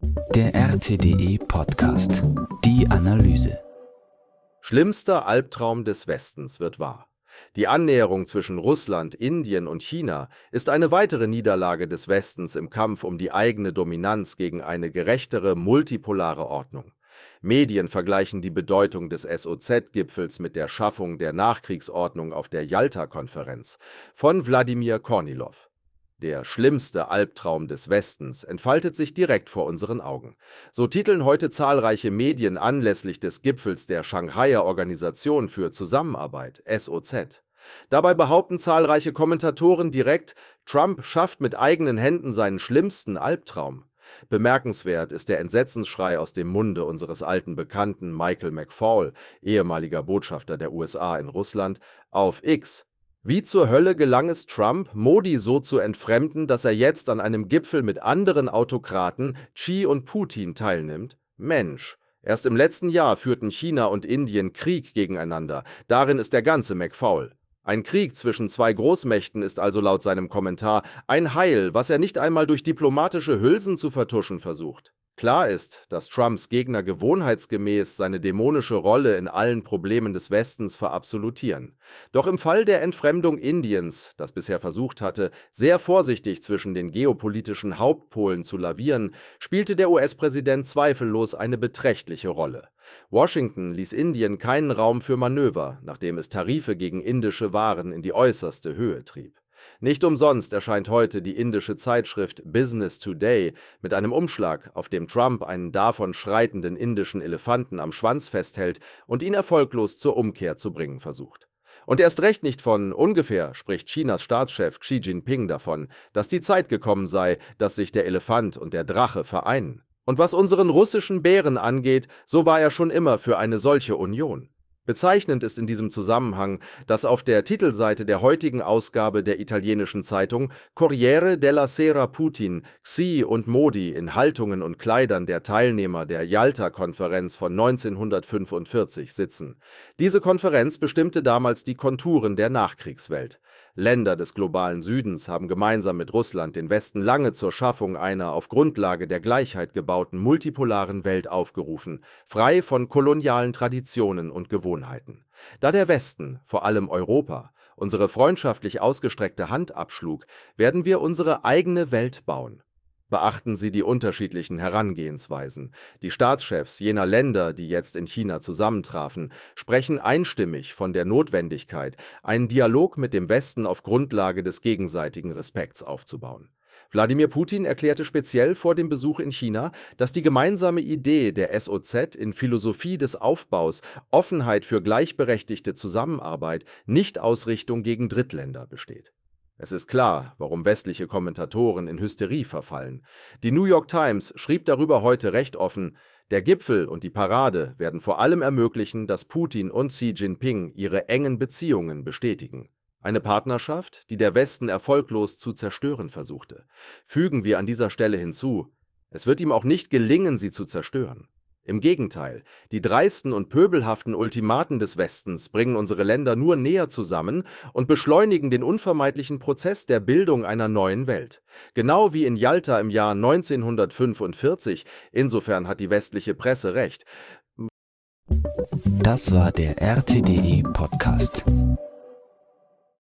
Der RTDE Podcast. Die Analyse. Schlimmster Albtraum des Westens wird wahr. Die Annäherung zwischen Russland, Indien und China ist eine weitere Niederlage des Westens im Kampf um die eigene Dominanz gegen eine gerechtere, multipolare Ordnung. Medien vergleichen die Bedeutung des SOZ-Gipfels mit der Schaffung der Nachkriegsordnung auf der Jalta-Konferenz von Wladimir Kornilow. Der schlimmste Albtraum des Westens entfaltet sich direkt vor unseren Augen. So titeln heute zahlreiche Medien anlässlich des Gipfels der Shanghaier Organisation für Zusammenarbeit, SOZ. Dabei behaupten zahlreiche Kommentatoren direkt, Trump schafft mit eigenen Händen seinen schlimmsten Albtraum. Bemerkenswert ist der Entsetzensschrei aus dem Munde unseres alten Bekannten Michael McFaul, ehemaliger Botschafter der USA in Russland, auf X. Wie zur Hölle gelang es Trump, Modi so zu entfremden, dass er jetzt an einem Gipfel mit anderen Autokraten, Xi und Putin, teilnimmt? Mensch, erst im letzten Jahr führten China und Indien Krieg gegeneinander. Darin ist der ganze McFaul. Ein Krieg zwischen zwei Großmächten ist also laut seinem Kommentar ein Heil, was er nicht einmal durch diplomatische Hülsen zu vertuschen versucht. Klar ist, dass Trumps Gegner gewohnheitsgemäß seine dämonische Rolle in allen Problemen des Westens verabsolutieren. Doch im Fall der Entfremdung Indiens, das bisher versucht hatte, sehr vorsichtig zwischen den geopolitischen Hauptpolen zu lavieren, spielte der US-Präsident zweifellos eine beträchtliche Rolle. Washington ließ Indien keinen Raum für Manöver, nachdem es Tarife gegen indische Waren in die äußerste Höhe trieb. Nicht umsonst erscheint heute die indische Zeitschrift Business Today mit einem Umschlag, auf dem Trump einen davon schreitenden indischen Elefanten am Schwanz festhält und ihn erfolglos zur Umkehr zu bringen versucht. Und erst recht nicht von ungefähr spricht Chinas Staatschef Xi Jinping davon, dass die Zeit gekommen sei, dass sich der Elefant und der Drache vereinen. Und was unseren russischen Bären angeht, so war er schon immer für eine solche Union. Bezeichnend ist in diesem Zusammenhang, dass auf der Titelseite der heutigen Ausgabe der italienischen Zeitung Corriere della Sera Putin, Xi und Modi in Haltungen und Kleidern der Teilnehmer der Jalta-Konferenz von 1945 sitzen. Diese Konferenz bestimmte damals die Konturen der Nachkriegswelt. Länder des globalen Südens haben gemeinsam mit Russland den Westen lange zur Schaffung einer auf Grundlage der Gleichheit gebauten multipolaren Welt aufgerufen, frei von kolonialen Traditionen und Gewohnheiten. Da der Westen, vor allem Europa, unsere freundschaftlich ausgestreckte Hand abschlug, werden wir unsere eigene Welt bauen. Beachten Sie die unterschiedlichen Herangehensweisen. Die Staatschefs jener Länder, die jetzt in China zusammentrafen, sprechen einstimmig von der Notwendigkeit, einen Dialog mit dem Westen auf Grundlage des gegenseitigen Respekts aufzubauen. Wladimir Putin erklärte speziell vor dem Besuch in China, dass die gemeinsame Idee der SOZ in Philosophie des Aufbaus, Offenheit für gleichberechtigte Zusammenarbeit, Nicht-Ausrichtung gegen Drittländer besteht. Es ist klar, warum westliche Kommentatoren in Hysterie verfallen. Die New York Times schrieb darüber heute recht offen, der Gipfel und die Parade werden vor allem ermöglichen, dass Putin und Xi Jinping ihre engen Beziehungen bestätigen. Eine Partnerschaft, die der Westen erfolglos zu zerstören versuchte. Fügen wir an dieser Stelle hinzu, es wird ihm auch nicht gelingen, sie zu zerstören. Im Gegenteil, die dreisten und pöbelhaften Ultimaten des Westens bringen unsere Länder nur näher zusammen und beschleunigen den unvermeidlichen Prozess der Bildung einer neuen Welt. Genau wie in Jalta im Jahr 1945, insofern hat die westliche Presse recht. Das war der RTDE Podcast.